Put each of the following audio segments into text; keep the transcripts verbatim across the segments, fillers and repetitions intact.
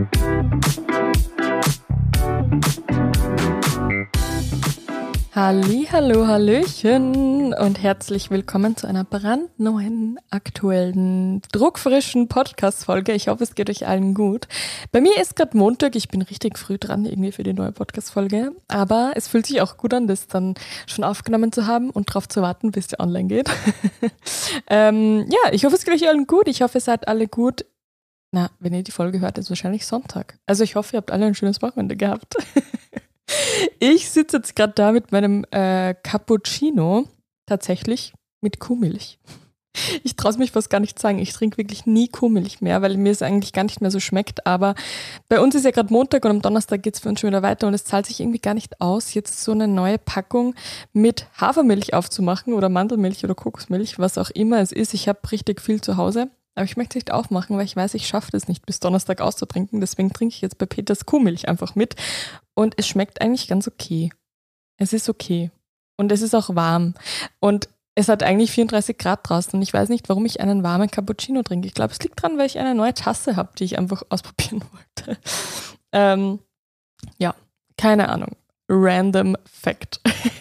Hallihallo, hallöchen und herzlich willkommen zu einer brandneuen, aktuellen, druckfrischen Podcast-Folge. Ich hoffe, es geht euch allen gut. Bei mir ist gerade Montag, ich bin richtig früh dran irgendwie für die neue Podcast-Folge, aber es fühlt sich auch gut an, das dann schon aufgenommen zu haben und darauf zu warten, bis der online geht. ähm, ja, ich hoffe, es geht euch allen gut. Ich hoffe, ihr seid alle gut. Na, wenn ihr die Folge hört, ist wahrscheinlich Sonntag. Also ich hoffe, ihr habt alle ein schönes Wochenende gehabt. Ich sitze jetzt gerade da mit meinem äh, Cappuccino, tatsächlich mit Kuhmilch. Ich traue es mich fast gar nicht zu sagen, ich trinke wirklich nie Kuhmilch mehr, weil mir es eigentlich gar nicht mehr so schmeckt, aber bei uns ist ja gerade Montag und am Donnerstag geht es für uns schon wieder weiter und es zahlt sich irgendwie gar nicht aus, jetzt so eine neue Packung mit Hafermilch aufzumachen oder Mandelmilch oder Kokosmilch, was auch immer es ist. Ich habe richtig viel zu Hause. Aber ich möchte es nicht aufmachen, weil ich weiß, ich schaffe es nicht bis Donnerstag auszutrinken. Deswegen trinke ich jetzt bei Peters Kuhmilch einfach mit. Und es schmeckt eigentlich ganz okay. Es ist okay. Und es ist auch warm. Und es hat eigentlich vierunddreißig Grad draußen. Und ich weiß nicht, warum ich einen warmen Cappuccino trinke. Ich glaube, es liegt daran, weil ich eine neue Tasse habe, die ich einfach ausprobieren wollte. Ähm, ja, keine Ahnung. Random Fact.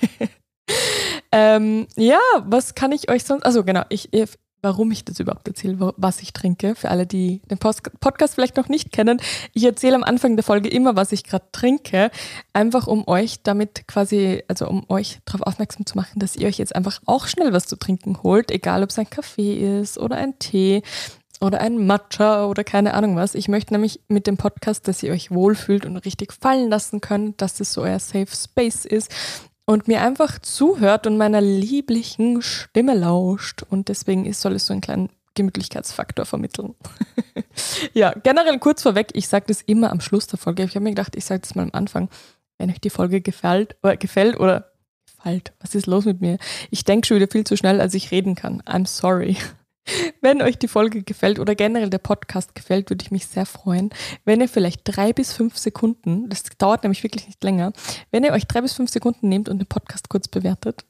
ähm, ja, was kann ich euch sonst... Also genau, ich... warum ich das überhaupt erzähle, was ich trinke, für alle, die den Post- Podcast vielleicht noch nicht kennen. Ich erzähle am Anfang der Folge immer, was ich gerade trinke, einfach um euch damit quasi, also um euch darauf aufmerksam zu machen, dass ihr euch jetzt einfach auch schnell was zu trinken holt, egal ob es ein Kaffee ist oder ein Tee oder ein Matcha oder keine Ahnung was. Ich möchte nämlich mit dem Podcast, dass ihr euch wohlfühlt und richtig fallen lassen könnt, dass das so euer Safe Space ist und mir einfach zuhört und meiner lieblichen Stimme lauscht. Und deswegen ist, soll es so einen kleinen Gemütlichkeitsfaktor vermitteln. Ja, generell kurz vorweg, ich sage das immer am Schluss der Folge. Ich habe mir gedacht, ich sage das mal am Anfang. Wenn euch die Folge gefällt oder gefällt oder gefällt, was ist los mit mir? Ich denke schon wieder viel zu schnell, als ich reden kann. I'm sorry. Wenn euch die Folge gefällt oder generell der Podcast gefällt, würde ich mich sehr freuen, wenn ihr vielleicht drei bis fünf Sekunden, das dauert nämlich wirklich nicht länger, wenn ihr euch drei bis fünf Sekunden nehmt und den Podcast kurz bewertet.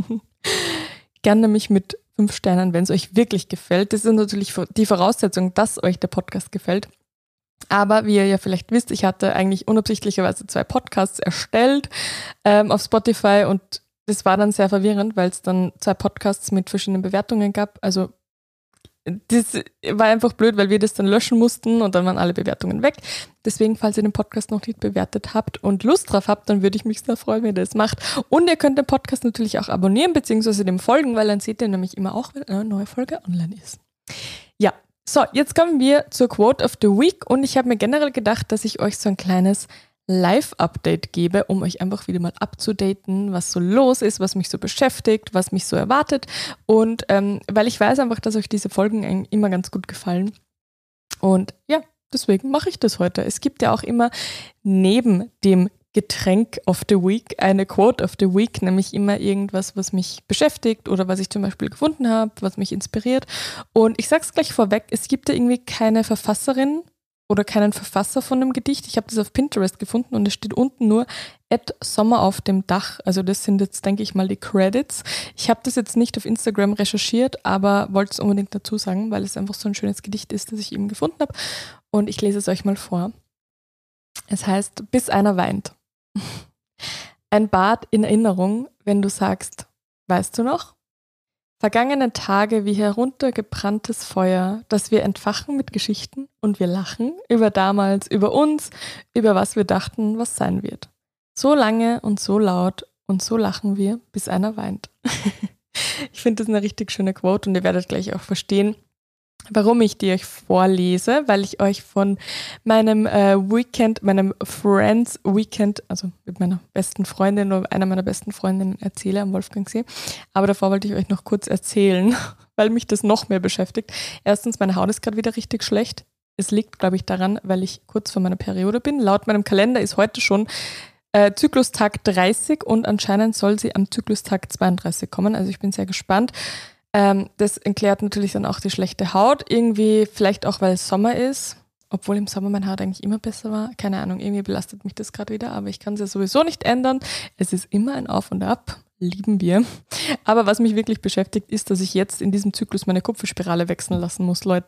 Gerne nämlich mit fünf Sternen, wenn es euch wirklich gefällt. Das ist natürlich die Voraussetzung, dass euch der Podcast gefällt. Aber wie ihr ja vielleicht wisst, ich hatte eigentlich unabsichtlicherweise zwei Podcasts erstellt ähm, auf Spotify und das war dann sehr verwirrend, weil es dann zwei Podcasts mit verschiedenen Bewertungen gab. Also das war einfach blöd, weil wir das dann löschen mussten und dann waren alle Bewertungen weg. Deswegen, falls ihr den Podcast noch nicht bewertet habt und Lust drauf habt, dann würde ich mich sehr freuen, wenn ihr das macht. Und ihr könnt den Podcast natürlich auch abonnieren bzw. dem folgen, weil dann seht ihr nämlich immer auch, wenn eine neue Folge online ist. Ja, so, jetzt kommen wir zur Quote of the Week und ich habe mir generell gedacht, dass ich euch so ein kleines Live-Update gebe, um euch einfach wieder mal abzudaten, was so los ist, was mich so beschäftigt, was mich so erwartet und ähm, weil ich weiß einfach, dass euch diese Folgen immer ganz gut gefallen und ja, deswegen mache ich das heute. Es gibt ja auch immer neben dem Getränk of the Week eine Quote of the Week, nämlich immer irgendwas, was mich beschäftigt oder was ich zum Beispiel gefunden habe, was mich inspiriert und ich sag's gleich vorweg, es gibt da irgendwie keine Verfasserin oder keinen Verfasser von dem Gedicht. Ich habe das auf Pinterest gefunden und es steht unten nur at Sommer auf dem Dach. Also das sind jetzt, denke ich mal, die Credits. Ich habe das jetzt nicht auf Instagram recherchiert, aber wollte es unbedingt dazu sagen, weil es einfach so ein schönes Gedicht ist, das ich eben gefunden habe. Und ich lese es euch mal vor. Es heißt, bis einer weint. Ein Bad in Erinnerung, wenn du sagst, weißt du noch? Vergangene Tage wie heruntergebranntes Feuer, das wir entfachen mit Geschichten und wir lachen über damals, über uns, über was wir dachten, was sein wird. So lange und so laut und so lachen wir, bis einer weint. Ich finde das eine richtig schöne Quote und ihr werdet gleich auch verstehen, warum ich die euch vorlese, weil ich euch von meinem äh, Weekend, meinem Friends Weekend, also mit meiner besten Freundin oder einer meiner besten Freundinnen erzähle am Wolfgangsee. Aber davor wollte ich euch noch kurz erzählen, weil mich das noch mehr beschäftigt. Erstens, meine Haut ist gerade wieder richtig schlecht. Es liegt, glaube ich, daran, weil ich kurz vor meiner Periode bin. Laut meinem Kalender ist heute schon äh, Zyklustag dreißig und anscheinend soll sie am Zyklustag zweiunddreißig kommen. Also ich bin sehr gespannt. Ähm, das erklärt natürlich dann auch die schlechte Haut. Irgendwie vielleicht auch, weil es Sommer ist. Obwohl im Sommer meine Haut eigentlich immer besser war. Keine Ahnung, irgendwie belastet mich das gerade wieder. Aber ich kann es ja sowieso nicht ändern. Es ist immer ein Auf und Ab. Lieben wir. Aber was mich wirklich beschäftigt, ist, dass ich jetzt in diesem Zyklus meine Kupferspirale wechseln lassen muss, Leute.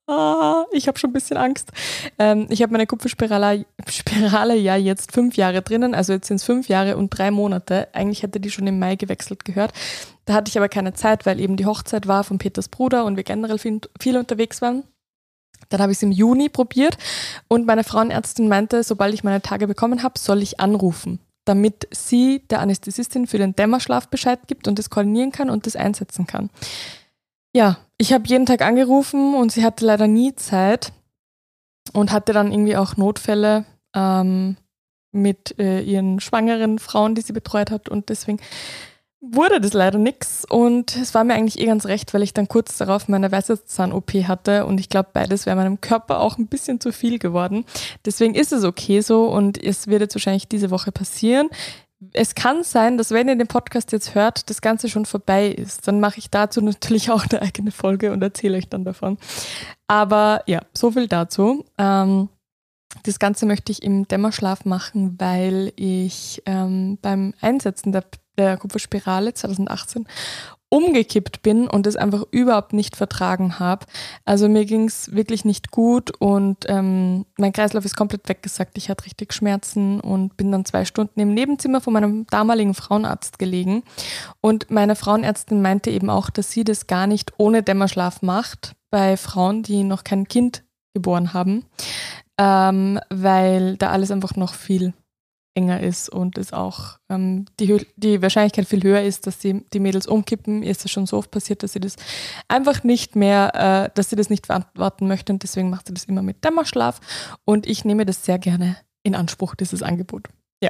Ah, ich habe schon ein bisschen Angst. Ähm, ich habe meine Kupferspirale Spirale ja jetzt fünf Jahre drinnen, also jetzt sind es fünf Jahre und drei Monate. Eigentlich hätte die schon im Mai gewechselt gehört. Da hatte ich aber keine Zeit, weil eben die Hochzeit war von Peters Bruder und wir generell viel, viel unterwegs waren. Dann habe ich es im Juni probiert und meine Frauenärztin meinte, sobald ich meine Tage bekommen habe, soll ich anrufen, damit sie der Anästhesistin für den Dämmerschlaf Bescheid gibt und das koordinieren kann und das einsetzen kann. Ja, ich habe jeden Tag angerufen und sie hatte leider nie Zeit und hatte dann irgendwie auch Notfälle ähm, mit äh, ihren schwangeren Frauen, die sie betreut hat und deswegen wurde das leider nichts und es war mir eigentlich eh ganz recht, weil ich dann kurz darauf meine Weisheitszahn-O P hatte und ich glaube, beides wäre meinem Körper auch ein bisschen zu viel geworden. Deswegen ist es okay so und es wird jetzt wahrscheinlich diese Woche passieren. Es kann sein, dass wenn ihr den Podcast jetzt hört, das Ganze schon vorbei ist. Dann mache ich dazu natürlich auch eine eigene Folge und erzähle euch dann davon. Aber ja, so viel dazu. Ähm, das Ganze möchte ich im Dämmerschlaf machen, weil ich ähm, beim Einsetzen der, der Kupferspirale zwanzig achtzehn umgekippt bin und es einfach überhaupt nicht vertragen habe. Also mir ging es wirklich nicht gut und ähm, mein Kreislauf ist komplett weggesackt. Ich hatte richtig Schmerzen und bin dann zwei Stunden im Nebenzimmer von meinem damaligen Frauenarzt gelegen. Und meine Frauenärztin meinte eben auch, dass sie das gar nicht ohne Dämmerschlaf macht bei Frauen, die noch kein Kind geboren haben, ähm, weil da alles einfach noch viel enger ist und es auch ähm, die, die Wahrscheinlichkeit viel höher ist, dass die, die Mädels umkippen. Ihr ist das schon so oft passiert, dass sie das einfach nicht mehr, äh, dass sie das nicht verantworten möchte und deswegen macht sie das immer mit Dämmerschlaf und ich nehme das sehr gerne in Anspruch, dieses Angebot. Ja.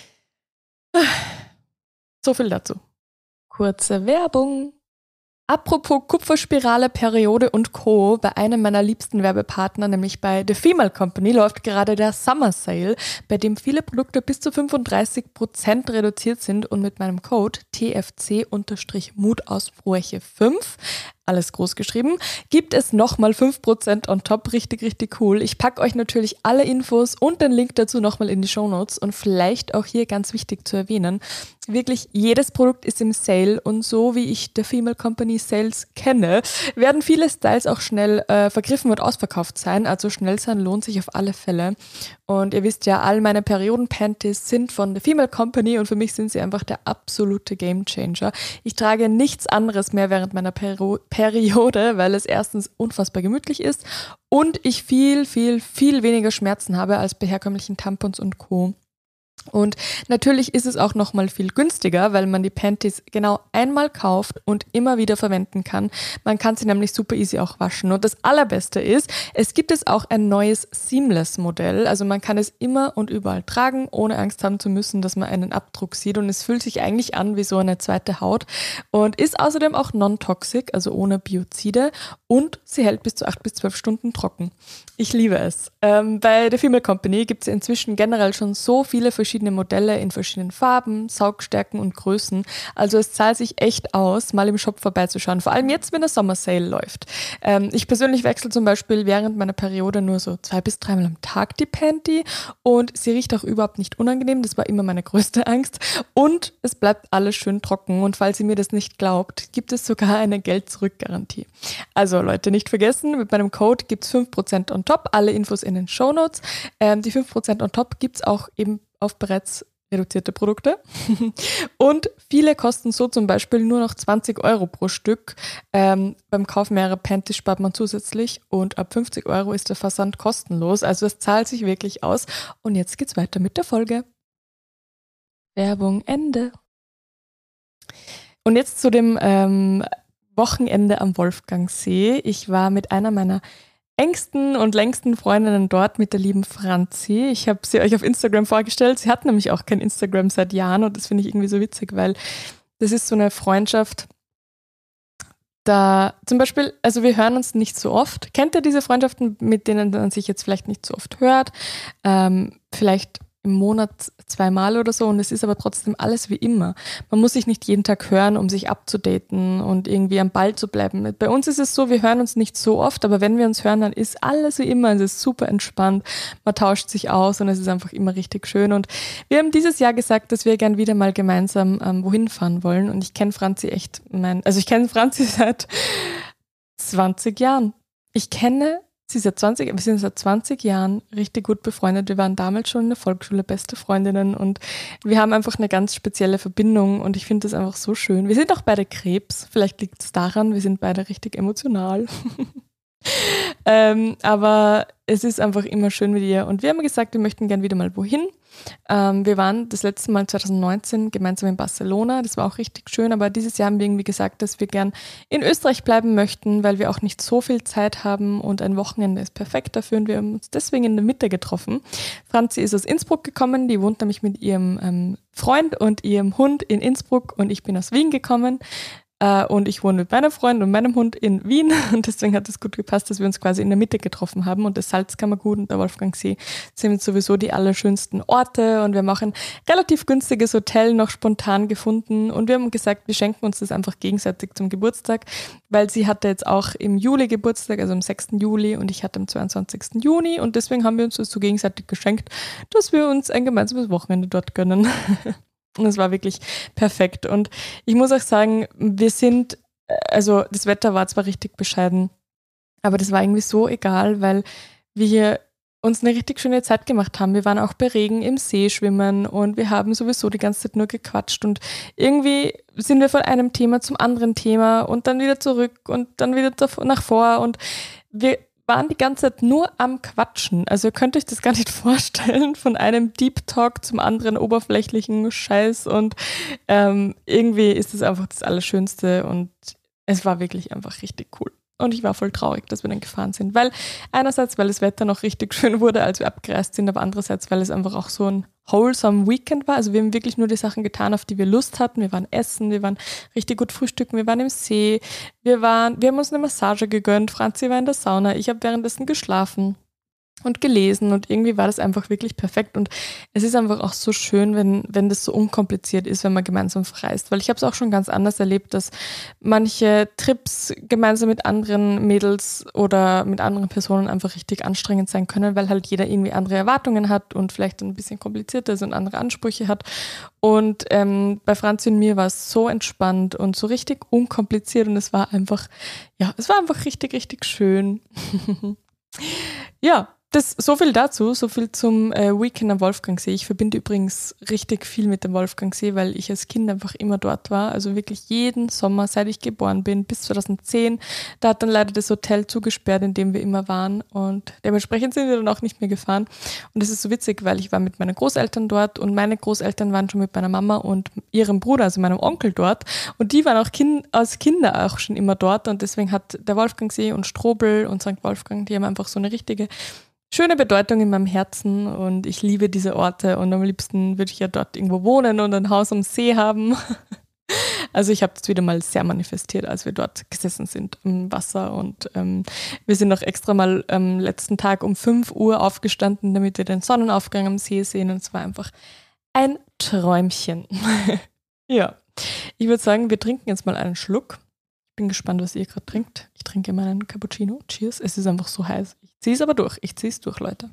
So viel dazu. Kurze Werbung. Apropos Kupferspirale, Periode und Co. Bei einem meiner liebsten Werbepartner, nämlich bei The Female Company, läuft gerade der Summer Sale, bei dem viele Produkte bis zu fünfunddreißig Prozent reduziert sind und mit meinem Code T F C-Mutausbrüche fünf, alles groß geschrieben, gibt es nochmal fünf Prozent on top, richtig, richtig cool. Ich packe euch natürlich alle Infos und den Link dazu nochmal in die Shownotes und vielleicht auch hier ganz wichtig zu erwähnen, wirklich jedes Produkt ist im Sale und so wie ich The Female Company Sales kenne, werden viele Styles auch schnell äh, vergriffen und ausverkauft sein, also schnell sein lohnt sich auf alle Fälle. Und ihr wisst ja, all meine Perioden-Panties sind von The Female Company und für mich sind sie einfach der absolute Gamechanger. Ich trage nichts anderes mehr während meiner Peri- Periode, weil es erstens unfassbar gemütlich ist und ich viel, viel, viel weniger Schmerzen habe als bei herkömmlichen Tampons und Co. Und natürlich ist es auch nochmal viel günstiger, weil man die Panties genau einmal kauft und immer wieder verwenden kann. Man kann sie nämlich super easy auch waschen. Und das Allerbeste ist, es gibt es auch ein neues Seamless-Modell. Also man kann es immer und überall tragen, ohne Angst haben zu müssen, dass man einen Abdruck sieht. Und es fühlt sich eigentlich an wie so eine zweite Haut und ist außerdem auch non-toxic, also ohne Biozide. Und sie hält bis zu acht bis zwölf Stunden trocken. Ich liebe es. Ähm, bei The Female Company gibt es inzwischen generell schon so viele verschiedene Modelle in verschiedenen Farben, Saugstärken und Größen. Also es zahlt sich echt aus, mal im Shop vorbeizuschauen. Vor allem jetzt, wenn der Sommer Sale läuft. Ähm, ich persönlich wechsle zum Beispiel während meiner Periode nur so zwei bis dreimal am Tag die Panty und sie riecht auch überhaupt nicht unangenehm. Das war immer meine größte Angst. Und es bleibt alles schön trocken. Und falls ihr mir das nicht glaubt, gibt es sogar eine Geld-Zurück-Garantie. Also Leute, nicht vergessen, mit meinem Code gibt es fünf Prozent on top. Alle Infos in den Shownotes. Ähm, die fünf Prozent on top gibt es auch eben auf bereits reduzierte Produkte. Und viele kosten so zum Beispiel nur noch zwanzig Euro pro Stück. Ähm, beim Kauf mehrerer Panties spart man zusätzlich und ab fünfzig Euro ist der Versand kostenlos. Also es zahlt sich wirklich aus. Und jetzt geht's weiter mit der Folge. Werbung Ende. Und jetzt zu dem ähm, Wochenende am Wolfgangsee. Ich war mit einer meiner engsten und längsten Freundinnen dort, mit der lieben Franzi. Ich habe sie euch auf Instagram vorgestellt. Sie hat nämlich auch kein Instagram seit Jahren und das finde ich irgendwie so witzig, weil das ist so eine Freundschaft, da zum Beispiel, also wir hören uns nicht so oft. Kennt ihr diese Freundschaften, mit denen man sich jetzt vielleicht nicht so oft hört? Ähm, vielleicht im Monat zweimal oder so und es ist aber trotzdem alles wie immer. Man muss sich nicht jeden Tag hören, um sich abzudaten und irgendwie am Ball zu bleiben. Bei uns ist es so, wir hören uns nicht so oft, aber wenn wir uns hören, dann ist alles wie immer. Es ist super entspannt, man tauscht sich aus und es ist einfach immer richtig schön. Und wir haben dieses Jahr gesagt, dass wir gern wieder mal gemeinsam ähm, wohin fahren wollen und ich kenne Franzi echt, mein, also ich kenne Franzi seit zwanzig Jahren. Ich kenne sie ist seit zwanzig, wir sind seit zwanzig Jahren richtig gut befreundet. Wir waren damals schon in der Volksschule beste Freundinnen und wir haben einfach eine ganz spezielle Verbindung und ich finde das einfach so schön. Wir sind auch beide Krebs, vielleicht liegt es daran, wir sind beide richtig emotional. ähm, aber es ist einfach immer schön mit ihr und wir haben gesagt, wir möchten gern wieder mal wohin. Ähm, wir waren das letzte Mal zwanzig neunzehn gemeinsam in Barcelona, das war auch richtig schön, aber dieses Jahr haben wir irgendwie gesagt, dass wir gern in Österreich bleiben möchten, weil wir auch nicht so viel Zeit haben und ein Wochenende ist perfekt dafür und wir haben uns deswegen in der Mitte getroffen. Franzi ist aus Innsbruck gekommen, die wohnt nämlich mit ihrem ähm, Freund und ihrem Hund in Innsbruck und ich bin aus Wien gekommen. Und ich wohne mit meiner Freundin und meinem Hund in Wien und deswegen hat es gut gepasst, dass wir uns quasi in der Mitte getroffen haben und das Salzkammergut und der Wolfgangsee sind sowieso die allerschönsten Orte und wir haben auch ein relativ günstiges Hotel noch spontan gefunden und wir haben gesagt, wir schenken uns das einfach gegenseitig zum Geburtstag, weil sie hatte jetzt auch im Juli Geburtstag, also am sechsten Juli und ich hatte am zweiundzwanzigsten Juni und deswegen haben wir uns das so gegenseitig geschenkt, dass wir uns ein gemeinsames Wochenende dort gönnen. Und es war wirklich perfekt. Und ich muss auch sagen, wir sind, also das Wetter war zwar richtig bescheiden, aber das war irgendwie so egal, weil wir hier uns eine richtig schöne Zeit gemacht haben. Wir waren auch bei Regen im See schwimmen und wir haben sowieso die ganze Zeit nur gequatscht und irgendwie sind wir von einem Thema zum anderen Thema und dann wieder zurück und dann wieder nach vor und wir waren die ganze Zeit nur am Quatschen. Also ihr könnt euch das gar nicht vorstellen, von einem Deep Talk zum anderen oberflächlichen Scheiß und ähm, irgendwie ist es einfach das Allerschönste und es war wirklich einfach richtig cool. Und ich war voll traurig, dass wir dann gefahren sind, weil einerseits, weil das Wetter noch richtig schön wurde, als wir abgereist sind, aber andererseits, weil es einfach auch so ein wholesome Weekend war. Also wir haben wirklich nur die Sachen getan, auf die wir Lust hatten. Wir waren essen, wir waren richtig gut frühstücken, wir waren im See, wir waren, wir haben uns eine Massage gegönnt, Franzi war in der Sauna, ich habe währenddessen geschlafen und gelesen und irgendwie war das einfach wirklich perfekt und es ist einfach auch so schön, wenn, wenn das so unkompliziert ist, wenn man gemeinsam verreist, weil ich habe es auch schon ganz anders erlebt, dass manche Trips gemeinsam mit anderen Mädels oder mit anderen Personen einfach richtig anstrengend sein können, weil halt jeder irgendwie andere Erwartungen hat und vielleicht ein bisschen komplizierter ist und andere Ansprüche hat und ähm, bei Franzi und mir war es so entspannt und so richtig unkompliziert und es war einfach, ja, es war einfach richtig, richtig schön. Ja, das, so viel dazu, so viel zum äh, Weekend am Wolfgangsee. Ich verbinde übrigens richtig viel mit dem Wolfgangsee, weil ich als Kind einfach immer dort war. Also wirklich jeden Sommer, seit ich geboren bin, bis zweitausendzehn. Da hat dann leider das Hotel zugesperrt, in dem wir immer waren. Und dementsprechend sind wir dann auch nicht mehr gefahren. Und das ist so witzig, weil ich war mit meinen Großeltern dort und meine Großeltern waren schon mit meiner Mama und ihrem Bruder, also meinem Onkel dort. Und die waren auch kind, als Kinder auch schon immer dort. Und deswegen hat der Wolfgangsee und Strobel und Sankt Wolfgang, die haben einfach so eine richtige schöne Bedeutung in meinem Herzen und ich liebe diese Orte und am liebsten würde ich ja dort irgendwo wohnen und ein Haus am See haben. Also ich habe das wieder mal sehr manifestiert, als wir dort gesessen sind im Wasser und ähm, wir sind noch extra mal am letzten Tag um fünf Uhr aufgestanden, damit wir den Sonnenaufgang am See sehen und es war einfach ein Träumchen. Ja, ich würde sagen, wir trinken jetzt mal einen Schluck. Ich bin gespannt, was ihr gerade trinkt. Ich trinke meinen Cappuccino. Cheers. Es ist einfach so heiß. Ich ziehe es aber durch. Ich ziehe es durch, Leute.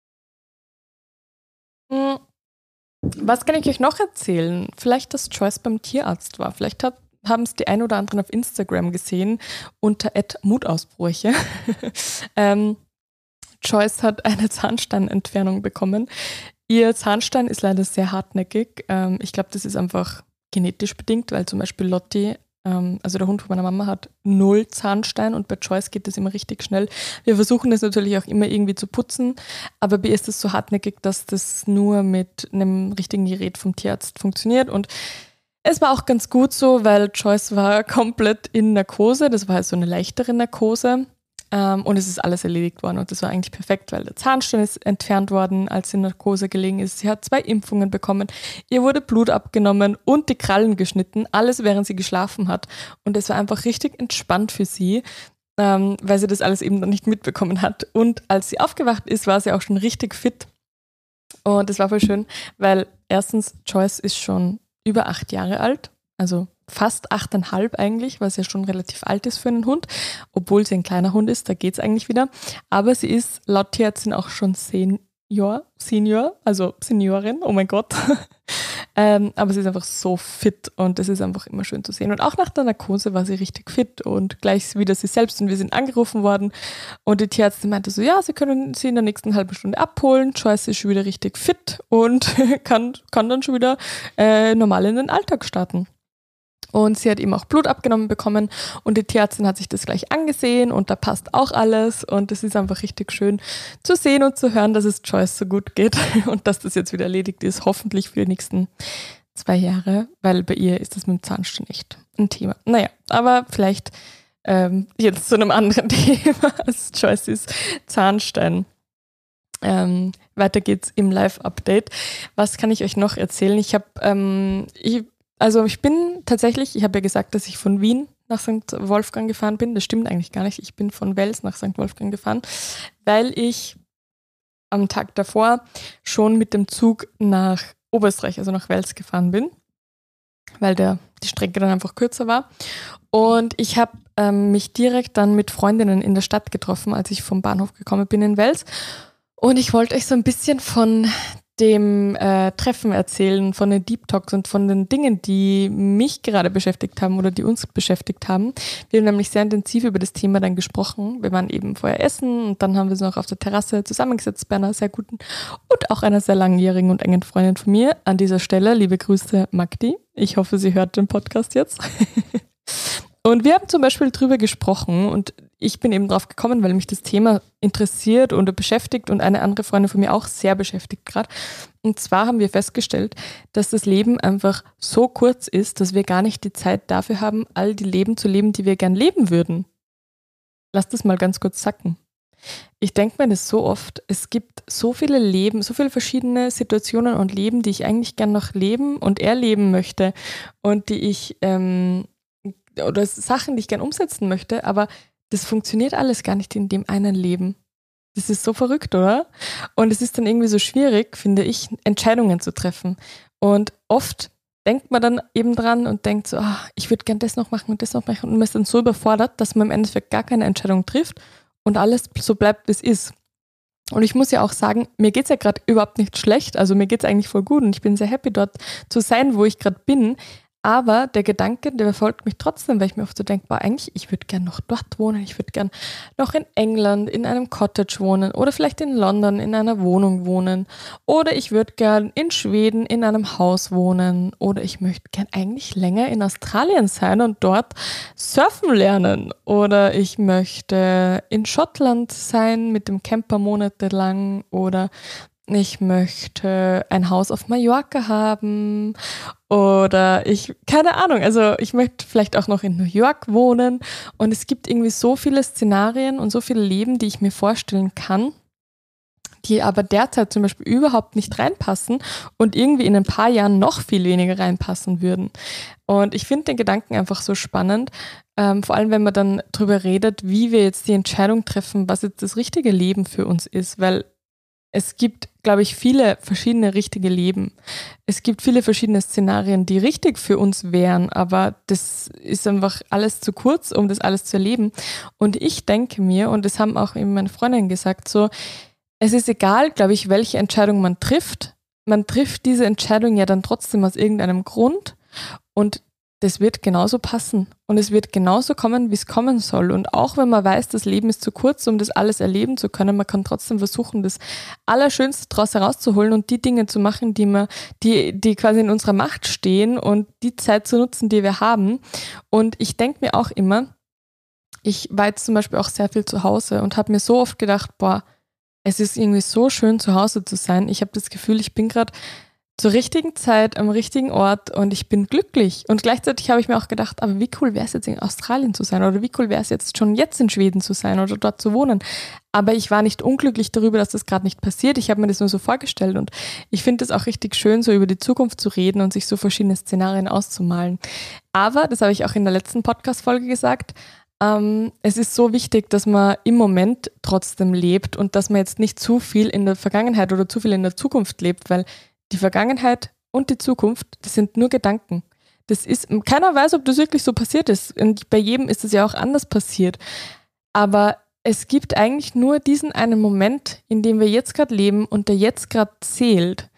Hm. Was kann ich euch noch erzählen? Vielleicht, dass Joyce beim Tierarzt war. Vielleicht hat, haben es die ein oder anderen auf Instagram gesehen unter at mutausbrüche. ähm, Joyce hat eine Zahnsteinentfernung bekommen. Ihr Zahnstein ist leider sehr hartnäckig. Ähm, ich glaube, das ist einfach genetisch bedingt, weil zum Beispiel Lotti, also der Hund von meiner Mama, hat null Zahnstein und bei Joyce geht das immer richtig schnell. Wir versuchen das natürlich auch immer irgendwie zu putzen, aber bei ihr ist das so hartnäckig, dass das nur mit einem richtigen Gerät vom Tierarzt funktioniert und es war auch ganz gut so, weil Joyce war komplett in Narkose, das war halt so eine leichtere Narkose. Ähm, und es ist alles erledigt worden und das war eigentlich perfekt, weil der Zahnstein ist entfernt worden, als sie in Narkose gelegen ist. Sie hat zwei Impfungen bekommen, ihr wurde Blut abgenommen und die Krallen geschnitten, alles während sie geschlafen hat. Und es war einfach richtig entspannt für sie, ähm, weil sie das alles eben dann nicht mitbekommen hat. Und als sie aufgewacht ist, war sie auch schon richtig fit. Und das war voll schön, weil erstens, Joyce ist schon über acht Jahre alt, also fast achteinhalb eigentlich, was ja schon relativ alt ist für einen Hund, obwohl sie ein kleiner Hund ist, da geht's eigentlich wieder. Aber sie ist laut Tierärztin auch schon Senior, Senior, also Seniorin, oh mein Gott. Ähm, aber sie ist einfach so fit und das ist einfach immer schön zu sehen. Und auch nach der Narkose war sie richtig fit und gleich wieder sie selbst und wir sind angerufen worden und die Tierärztin meinte so, ja, sie können sie in der nächsten halben Stunde abholen. Joyce ist schon wieder richtig fit und kann, kann dann schon wieder äh, normal in den Alltag starten. Und sie hat eben auch Blut abgenommen bekommen und die Tierärztin hat sich das gleich angesehen und da passt auch alles und es ist einfach richtig schön zu sehen und zu hören, dass es Joyce so gut geht und dass das jetzt wieder erledigt ist, hoffentlich für die nächsten zwei Jahre, weil bei ihr ist das mit dem Zahnstein echt ein Thema. Naja, aber vielleicht ähm, jetzt zu einem anderen Thema als Joyce's Zahnstein. Ähm, weiter geht's im Live-Update. Was kann ich euch noch erzählen? Ich habe ähm, ich Also ich bin tatsächlich, ich habe ja gesagt, dass ich von Wien nach Sankt Wolfgang gefahren bin. Das stimmt eigentlich gar nicht. Ich bin von Wels nach Sankt Wolfgang gefahren, weil ich am Tag davor schon mit dem Zug nach Oberösterreich, also nach Wels gefahren bin, weil der, die Strecke dann einfach kürzer war. Und ich habe ähm, mich direkt dann mit Freundinnen in der Stadt getroffen, als ich vom Bahnhof gekommen bin in Wels. Und ich wollte euch so ein bisschen von dem äh, Treffen erzählen, von den Deep Talks und von den Dingen, die mich gerade beschäftigt haben oder die uns beschäftigt haben. Wir haben nämlich sehr intensiv über das Thema dann gesprochen. Wir waren eben vorher essen und dann haben wir uns noch auf der Terrasse zusammengesetzt bei einer sehr guten und auch einer sehr langjährigen und engen Freundin von mir. An dieser Stelle liebe Grüße Magdi. Ich hoffe, sie hört den Podcast jetzt. Und wir haben zum Beispiel drüber gesprochen und ich bin eben drauf gekommen, weil mich das Thema interessiert oder beschäftigt und eine andere Freundin von mir auch sehr beschäftigt gerade. Und zwar haben wir festgestellt, dass das Leben einfach so kurz ist, dass wir gar nicht die Zeit dafür haben, all die Leben zu leben, die wir gern leben würden. Lass das mal ganz kurz sacken. Ich denke mir das so oft, es gibt so viele Leben, so viele verschiedene Situationen und Leben, die ich eigentlich gern noch leben und erleben möchte und die ich... Ähm, oder Sachen, die ich gern umsetzen möchte, aber das funktioniert alles gar nicht in dem einen Leben. Das ist so verrückt, oder? Und es ist dann irgendwie so schwierig, finde ich, Entscheidungen zu treffen. Und oft denkt man dann eben dran und denkt so, ah, ich würde gern das noch machen und das noch machen und man ist dann so überfordert, dass man im Endeffekt gar keine Entscheidung trifft und alles so bleibt, wie es ist. Und ich muss ja auch sagen, mir geht es ja gerade überhaupt nicht schlecht, also mir geht es eigentlich voll gut und ich bin sehr happy, dort zu sein, wo ich gerade bin. Aber der Gedanke, der verfolgt mich trotzdem, weil ich mir oft so denke, boah, eigentlich, ich würde gern noch dort wohnen, ich würde gern noch in England in einem Cottage wohnen oder vielleicht in London in einer Wohnung wohnen oder ich würde gern in Schweden in einem Haus wohnen oder ich möchte gern eigentlich länger in Australien sein und dort surfen lernen oder ich möchte in Schottland sein mit dem Camper monatelang oder ich möchte ein Haus auf Mallorca haben oder ich, keine Ahnung, also ich möchte vielleicht auch noch in New York wohnen und es gibt irgendwie so viele Szenarien und so viele Leben, die ich mir vorstellen kann, die aber derzeit zum Beispiel überhaupt nicht reinpassen und irgendwie in ein paar Jahren noch viel weniger reinpassen würden. Und ich finde den Gedanken einfach so spannend, ähm, vor allem wenn man dann drüber redet, wie wir jetzt die Entscheidung treffen, was jetzt das richtige Leben für uns ist, weil es gibt, glaube ich, viele verschiedene richtige Leben. Es gibt viele verschiedene Szenarien, die richtig für uns wären, aber das ist einfach alles zu kurz, um das alles zu erleben. Und ich denke mir, und das haben auch eben meine Freundinnen gesagt, so, es ist egal, glaube ich, welche Entscheidung man trifft. Man trifft diese Entscheidung ja dann trotzdem aus irgendeinem Grund und das wird genauso passen und es wird genauso kommen, wie es kommen soll. Und auch wenn man weiß, das Leben ist zu kurz, um das alles erleben zu können, man kann trotzdem versuchen, das Allerschönste daraus herauszuholen und die Dinge zu machen, die, man, die, die quasi in unserer Macht stehen und die Zeit zu nutzen, die wir haben. Und ich denke mir auch immer, ich war jetzt zum Beispiel auch sehr viel zu Hause und habe mir so oft gedacht, boah, es ist irgendwie so schön, zu Hause zu sein. Ich habe das Gefühl, ich bin gerade zur richtigen Zeit, am richtigen Ort und ich bin glücklich. Und gleichzeitig habe ich mir auch gedacht, aber wie cool wäre es jetzt in Australien zu sein oder wie cool wäre es jetzt schon jetzt in Schweden zu sein oder dort zu wohnen. Aber ich war nicht unglücklich darüber, dass das gerade nicht passiert. Ich habe mir das nur so vorgestellt und ich finde es auch richtig schön, so über die Zukunft zu reden und sich so verschiedene Szenarien auszumalen. Aber, das habe ich auch in der letzten Podcast-Folge gesagt, ähm, es ist so wichtig, dass man im Moment trotzdem lebt und dass man jetzt nicht zu viel in der Vergangenheit oder zu viel in der Zukunft lebt, weil die Vergangenheit und die Zukunft, das sind nur Gedanken. Das ist, keiner weiß, ob das wirklich so passiert ist. Und bei jedem ist es ja auch anders passiert. Aber es gibt eigentlich nur diesen einen Moment, in dem wir jetzt gerade leben und der jetzt gerade zählt.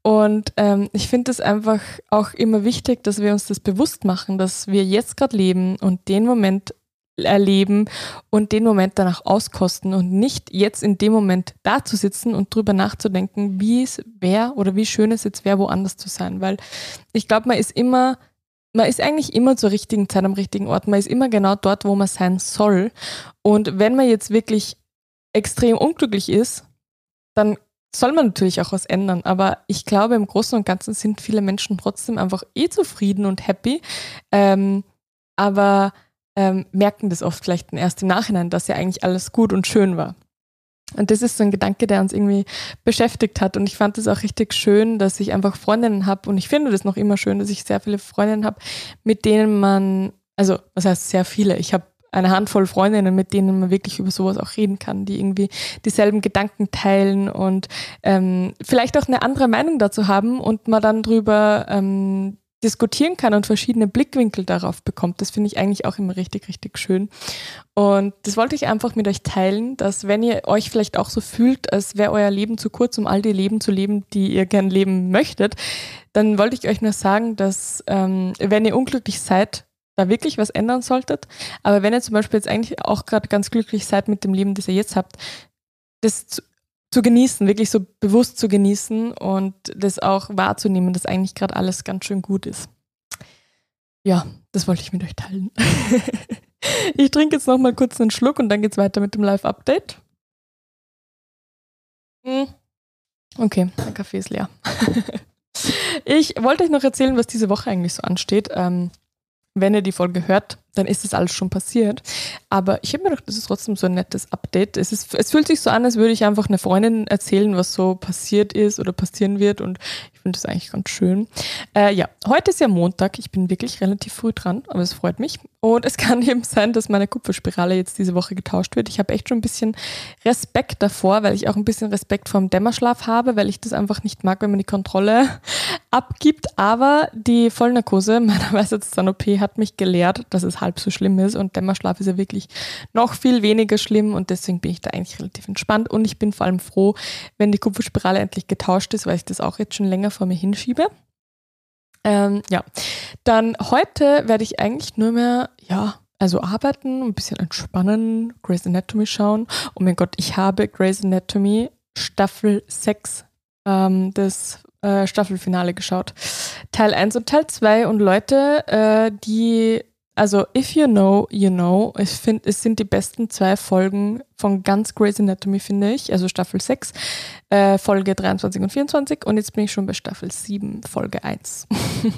Und ähm, ich finde es einfach auch immer wichtig, dass wir uns das bewusst machen, dass wir jetzt gerade leben und den Moment erleben und den Moment danach auskosten und nicht jetzt in dem Moment da zu sitzen und drüber nachzudenken, wie es wäre oder wie schön es jetzt wäre, woanders zu sein. Weil ich glaube, man ist immer, man ist eigentlich immer zur richtigen Zeit am richtigen Ort. Man ist immer genau dort, wo man sein soll. Und wenn man jetzt wirklich extrem unglücklich ist, dann soll man natürlich auch was ändern. Aber ich glaube, im Großen und Ganzen sind viele Menschen trotzdem einfach eh zufrieden und happy. Ähm, aber ähm, merken das oft vielleicht erst im Nachhinein, dass ja eigentlich alles gut und schön war. Und das ist so ein Gedanke, der uns irgendwie beschäftigt hat. Und ich fand es auch richtig schön, dass ich einfach Freundinnen habe. Und ich finde das noch immer schön, dass ich sehr viele Freundinnen habe, mit denen man, also was heißt sehr viele, ich habe eine Handvoll Freundinnen, mit denen man wirklich über sowas auch reden kann, die irgendwie dieselben Gedanken teilen und ähm, vielleicht auch eine andere Meinung dazu haben und man dann drüber ähm, diskutieren kann und verschiedene Blickwinkel darauf bekommt. Das finde ich eigentlich auch immer richtig, richtig schön. Und das wollte ich einfach mit euch teilen, dass wenn ihr euch vielleicht auch so fühlt, als wäre euer Leben zu kurz, um all die Leben zu leben, die ihr gern leben möchtet, dann wollte ich euch nur sagen, dass ähm, wenn ihr unglücklich seid, da wirklich was ändern solltet. Aber wenn ihr zum Beispiel jetzt eigentlich auch gerade ganz glücklich seid mit dem Leben, das ihr jetzt habt, das zu, zu genießen, wirklich so bewusst zu genießen und das auch wahrzunehmen, dass eigentlich gerade alles ganz schön gut ist. Ja, das wollte ich mit euch teilen. Ich trinke jetzt noch mal kurz einen Schluck und dann geht's weiter mit dem Live-Update. Okay, der Kaffee ist leer. Ich wollte euch noch erzählen, was diese Woche eigentlich so ansteht. Ähm, wenn ihr die Folge hört, dann ist das alles schon passiert. Aber ich habe mir gedacht, das ist trotzdem so ein nettes Update. Es ist, es fühlt sich so an, als würde ich einfach eine Freundin erzählen, was so passiert ist oder passieren wird. Und ich finde das eigentlich ganz schön. Äh, ja, heute ist ja Montag. Ich bin wirklich relativ früh dran, aber es freut mich. Und es kann eben sein, dass meine Kupferspirale jetzt diese Woche getauscht wird. Ich habe echt schon ein bisschen Respekt davor, weil ich auch ein bisschen Respekt vor dem Dämmerschlaf habe, weil ich das einfach nicht mag, wenn man die Kontrolle abgibt. Aber die Vollnarkose meiner Weisheitszahn-O P hat mich gelehrt, dass es halb so schlimm ist und Dämmerschlaf ist ja wirklich noch viel weniger schlimm und deswegen bin ich da eigentlich relativ entspannt und ich bin vor allem froh, wenn die Kupferspirale endlich getauscht ist, weil ich das auch jetzt schon länger vor mir hinschiebe. Ähm, ja, dann heute werde ich eigentlich nur mehr, ja, also arbeiten, ein bisschen entspannen, Grey's Anatomy schauen. Oh mein Gott, ich habe Grey's Anatomy Staffel sechs, ähm, das äh, Staffelfinale geschaut. Teil eins und Teil zwei und Leute, äh, die Also, if you know, you know. Ich finde, es sind die besten zwei Folgen von ganz Grey's Anatomy, finde ich. Also Staffel sechs, äh, Folge dreiundzwanzig und vierundzwanzig. Und jetzt bin ich schon bei Staffel sieben, Folge eins.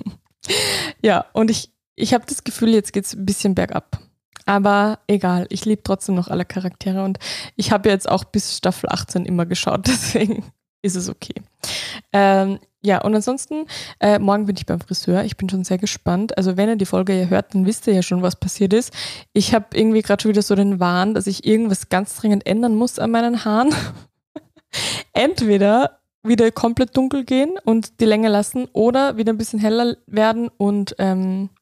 Ja, und ich, ich habe das Gefühl, jetzt geht es ein bisschen bergab. Aber egal, ich liebe trotzdem noch alle Charaktere. Und ich habe jetzt auch bis Staffel achtzehn immer geschaut, deswegen ist es okay. Ähm, ja, und ansonsten, äh, morgen bin ich beim Friseur. Ich bin schon sehr gespannt. Also wenn ihr die Folge ja hört, dann wisst ihr ja schon, was passiert ist. Ich habe irgendwie gerade schon wieder so den Wahn, dass ich irgendwas ganz dringend ändern muss an meinen Haaren. Entweder wieder komplett dunkel gehen und die Länge lassen oder wieder ein bisschen heller werden und ähm,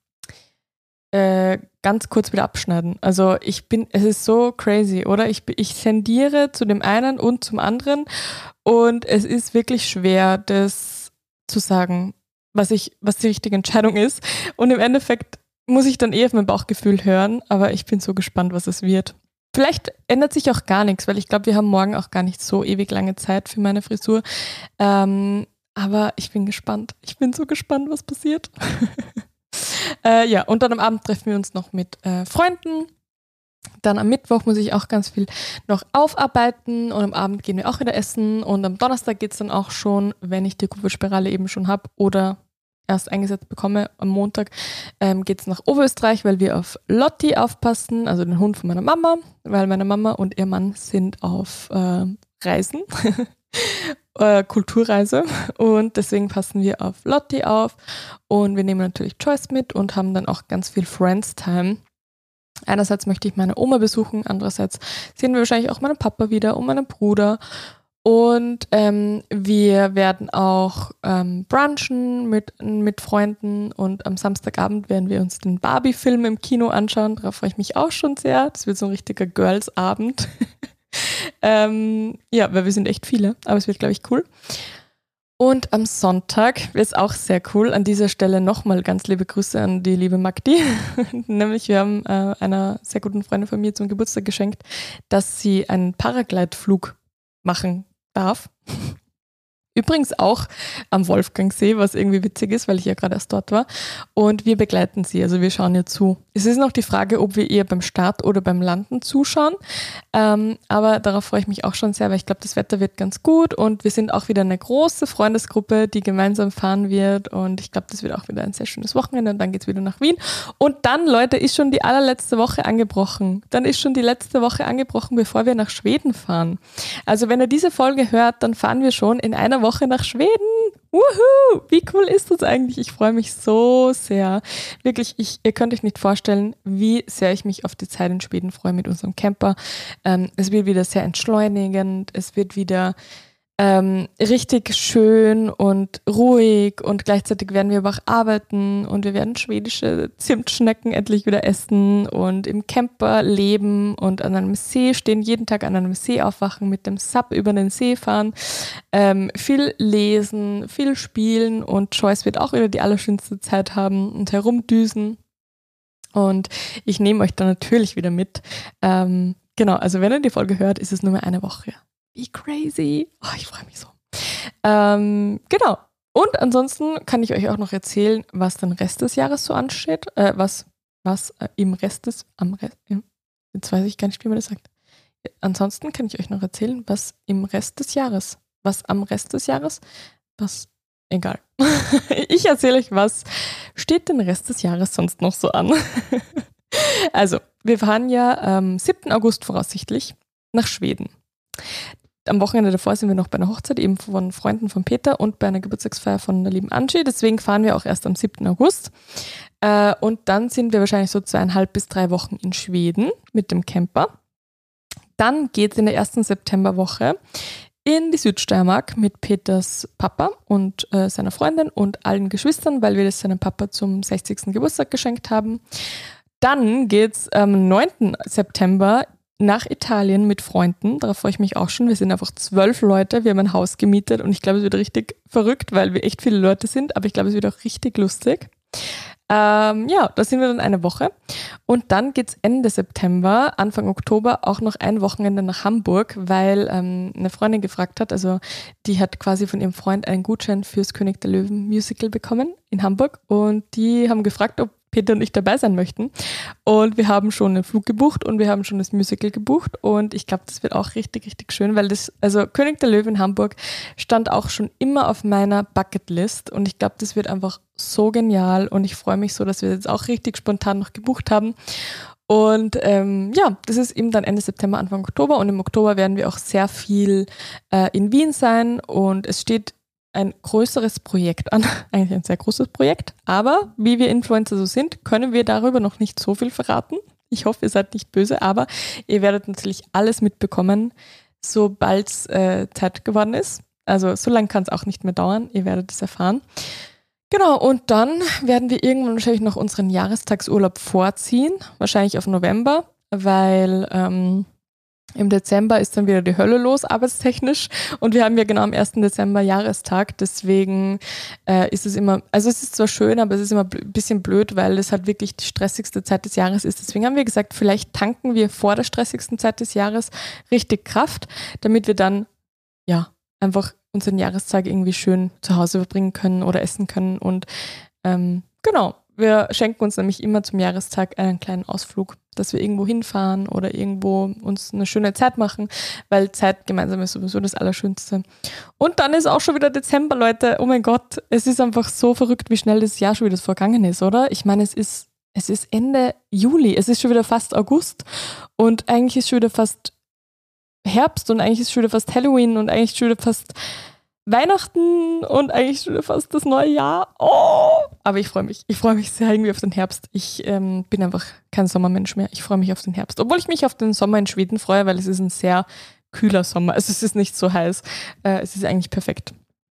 äh, ganz kurz wieder abschneiden. Also ich bin, es ist so crazy, oder? Ich, ich tendiere zu dem einen und zum anderen und es ist wirklich schwer, das zu sagen, was ich, was die richtige Entscheidung ist. Und im Endeffekt muss ich dann eh auf mein Bauchgefühl hören, aber ich bin so gespannt, was es wird. Vielleicht ändert sich auch gar nichts, weil ich glaube, wir haben morgen auch gar nicht so ewig lange Zeit für meine Frisur. Ähm, aber ich bin gespannt. Ich bin so gespannt, was passiert. äh, ja, und dann am Abend treffen wir uns noch mit äh, Freunden. Dann am Mittwoch muss ich auch ganz viel noch aufarbeiten und am Abend gehen wir auch wieder essen und am Donnerstag geht es dann auch schon, wenn ich die Kupferspirale eben schon habe oder erst eingesetzt bekomme, am Montag ähm, geht es nach Oberösterreich, weil wir auf Lotti aufpassen, also den Hund von meiner Mama, weil meine Mama und ihr Mann sind auf äh, Reisen, äh, Kulturreise und deswegen passen wir auf Lotti auf und wir nehmen natürlich Joyce mit und haben dann auch ganz viel Friends-Time. Einerseits möchte ich meine Oma besuchen, andererseits sehen wir wahrscheinlich auch meinen Papa wieder und meinen Bruder. Und ähm, wir werden auch ähm, brunchen mit, mit Freunden und am Samstagabend werden wir uns den Barbie-Film im Kino anschauen. Darauf freue ich mich auch schon sehr. Das wird so ein richtiger Girls-Abend. ähm, ja, weil wir sind echt viele, aber es wird, glaube ich, cool. Und am Sonntag wird es auch sehr cool. An dieser Stelle nochmal ganz liebe Grüße an die liebe Magdi. Nämlich wir haben äh, einer sehr guten Freundin von mir zum Geburtstag geschenkt, dass sie einen Paraglideflug machen darf. Übrigens auch am Wolfgangsee, was irgendwie witzig ist, weil ich ja gerade erst dort war. Und wir begleiten sie, also wir schauen ihr zu. Es ist noch die Frage, ob wir ihr beim Start oder beim Landen zuschauen. Ähm, aber darauf freue ich mich auch schon sehr, weil ich glaube, das Wetter wird ganz gut. Und wir sind auch wieder eine große Freundesgruppe, die gemeinsam fahren wird. Und ich glaube, das wird auch wieder ein sehr schönes Wochenende. Und dann geht es wieder nach Wien. Und dann, Leute, ist schon die allerletzte Woche angebrochen. Dann ist schon die letzte Woche angebrochen, bevor wir nach Schweden fahren. Also wenn ihr diese Folge hört, dann fahren wir schon in einer Woche nach Schweden. Wuhu! Wie cool ist das eigentlich? Ich freue mich so sehr. Wirklich, ich, ihr könnt euch nicht vorstellen, wie sehr ich mich auf die Zeit in Schweden freue mit unserem Camper. Ähm, es wird wieder sehr entschleunigend. Es wird wieder ähm, richtig schön und ruhig und gleichzeitig werden wir aber auch arbeiten und wir werden schwedische Zimtschnecken endlich wieder essen und im Camper leben und an einem See stehen, jeden Tag an einem See aufwachen, mit dem Sub über den See fahren, ähm, viel lesen, viel spielen und Joyce wird auch wieder die allerschönste Zeit haben und herumdüsen und ich nehme euch da natürlich wieder mit. Ähm, genau, also wenn ihr die Folge hört, ist es nur mehr eine Woche. Wie crazy. Oh, ich freue mich so. Ähm, genau. Und ansonsten kann ich euch auch noch erzählen, was den Rest des Jahres so ansteht. Äh, was was äh, im Rest des, am Rest, jetzt weiß ich gar nicht, wie man das sagt. Ansonsten kann ich euch noch erzählen, was im Rest des Jahres, was am Rest des Jahres, was, egal. Ich erzähle euch, was steht den Rest des Jahres sonst noch so an. Also, wir fahren ja am siebten August voraussichtlich nach Schweden. Am Wochenende davor sind wir noch bei einer Hochzeit, eben von Freunden von Peter und bei einer Geburtstagsfeier von der lieben Angie. Deswegen fahren wir auch erst am siebten August. Äh, und dann sind wir wahrscheinlich so zweieinhalb bis drei Wochen in Schweden mit dem Camper. Dann geht es in der ersten Septemberwoche in die Südsteiermark mit Peters Papa und äh, seiner Freundin und allen Geschwistern, weil wir das seinem Papa zum sechzigsten Geburtstag geschenkt haben. Dann geht es am neunten September nach Italien mit Freunden. Darauf freue ich mich auch schon. Wir sind einfach zwölf Leute. Wir haben ein Haus gemietet und ich glaube, es wird richtig verrückt, weil wir echt viele Leute sind, aber ich glaube, es wird auch richtig lustig. Ähm, ja, da sind wir dann eine Woche. Und dann geht es Ende September, Anfang Oktober auch noch ein Wochenende nach Hamburg, weil ähm, eine Freundin gefragt hat, also die hat quasi von ihrem Freund einen Gutschein fürs König der Löwen Musical bekommen in Hamburg und die haben gefragt, ob Peter und ich dabei sein möchten. Und wir haben schon einen Flug gebucht und wir haben schon das Musical gebucht und ich glaube, das wird auch richtig, richtig schön, weil das, also König der Löwen in Hamburg stand auch schon immer auf meiner Bucketlist und ich glaube, das wird einfach so genial und ich freue mich so, dass wir jetzt auch richtig spontan noch gebucht haben. Und ähm, ja, das ist eben dann Ende September, Anfang Oktober und im Oktober werden wir auch sehr viel äh, in Wien sein und es steht ein größeres Projekt an, eigentlich ein sehr großes Projekt, aber wie wir Influencer so sind, können wir darüber noch nicht so viel verraten. Ich hoffe, ihr seid nicht böse, aber ihr werdet natürlich alles mitbekommen, sobald es äh, Zeit geworden ist. Also so lange kann es auch nicht mehr dauern, ihr werdet es erfahren. Genau, und dann werden wir irgendwann wahrscheinlich noch unseren Jahrestagsurlaub vorziehen, wahrscheinlich auf November, weil ähm, im Dezember ist dann wieder die Hölle los, arbeitstechnisch. Und wir haben ja genau am ersten Dezember Jahrestag. Deswegen äh, ist es immer, also es ist zwar schön, aber es ist immer ein bisschen blöd, weil es halt wirklich die stressigste Zeit des Jahres ist. Deswegen haben wir gesagt, vielleicht tanken wir vor der stressigsten Zeit des Jahres richtig Kraft, damit wir dann, ja, einfach unseren Jahrestag irgendwie schön zu Hause verbringen können oder essen können. Und ähm, genau, wir schenken uns nämlich immer zum Jahrestag einen kleinen Ausflug, dass wir irgendwo hinfahren oder irgendwo uns eine schöne Zeit machen, weil Zeit gemeinsam ist sowieso das Allerschönste. Und dann ist auch schon wieder Dezember, Leute. Oh mein Gott, es ist einfach so verrückt, wie schnell das Jahr schon wieder vergangen ist, oder? Ich meine, es ist, es ist Ende Juli, es ist schon wieder fast August und eigentlich ist schon wieder fast Herbst und eigentlich ist schon wieder fast Halloween und eigentlich schon wieder fast Weihnachten und eigentlich schon fast das neue Jahr. Oh! Aber ich freue mich. Ich freue mich sehr irgendwie auf den Herbst. Ich ähm, bin einfach kein Sommermensch mehr. Ich freue mich auf den Herbst. Obwohl ich mich auf den Sommer in Schweden freue, weil es ist ein sehr kühler Sommer. Also es ist nicht so heiß. Äh, es ist eigentlich perfekt.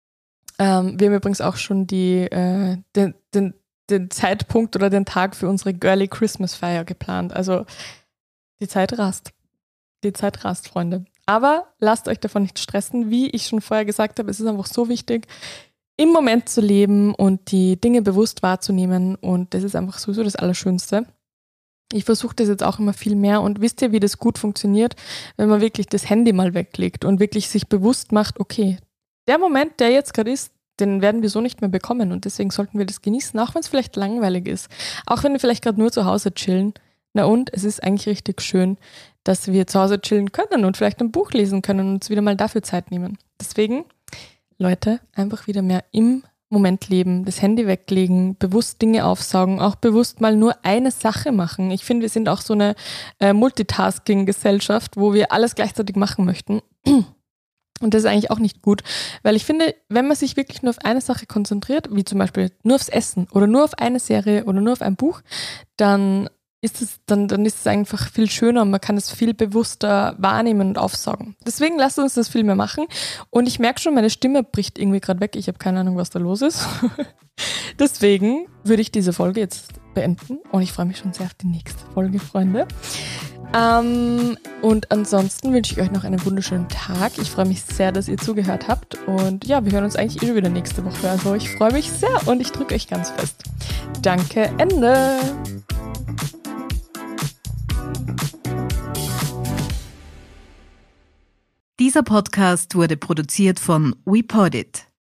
Ähm, wir haben übrigens auch schon die, äh, den, den, den Zeitpunkt oder den Tag für unsere Girly Christmas Feier geplant. Also die Zeit rast. Die Zeit rast, Freunde. Aber lasst euch davon nicht stressen. Wie ich schon vorher gesagt habe, es ist einfach so wichtig, im Moment zu leben und die Dinge bewusst wahrzunehmen. Und das ist einfach sowieso das Allerschönste. Ich versuche das jetzt auch immer viel mehr. Und wisst ihr, wie das gut funktioniert, wenn man wirklich das Handy mal weglegt und wirklich sich bewusst macht, okay, der Moment, der jetzt gerade ist, den werden wir so nicht mehr bekommen. Und deswegen sollten wir das genießen, auch wenn es vielleicht langweilig ist. Auch wenn wir vielleicht gerade nur zu Hause chillen. Na und, es ist eigentlich richtig schön, dass wir zu Hause chillen können und vielleicht ein Buch lesen können und uns wieder mal dafür Zeit nehmen. Deswegen, Leute, einfach wieder mehr im Moment leben, das Handy weglegen, bewusst Dinge aufsaugen, auch bewusst mal nur eine Sache machen. Ich finde, wir sind auch so eine äh, Multitasking-Gesellschaft, wo wir alles gleichzeitig machen möchten. Und das ist eigentlich auch nicht gut, weil ich finde, wenn man sich wirklich nur auf eine Sache konzentriert, wie zum Beispiel nur aufs Essen oder nur auf eine Serie oder nur auf ein Buch, dann ist es, dann, dann ist es einfach viel schöner und man kann es viel bewusster wahrnehmen und aufsaugen. Deswegen lasst uns das viel mehr machen. Und ich merke schon, meine Stimme bricht irgendwie gerade weg. Ich habe keine Ahnung, was da los ist. Deswegen würde ich diese Folge jetzt beenden und ich freue mich schon sehr auf die nächste Folge, Freunde. Ähm, und ansonsten wünsche ich euch noch einen wunderschönen Tag. Ich freue mich sehr, dass ihr zugehört habt. Und ja, wir hören uns eigentlich eh wieder nächste Woche. Also ich freue mich sehr und ich drücke euch ganz fest. Danke, Ende! Dieser Podcast wurde produziert von WePodit.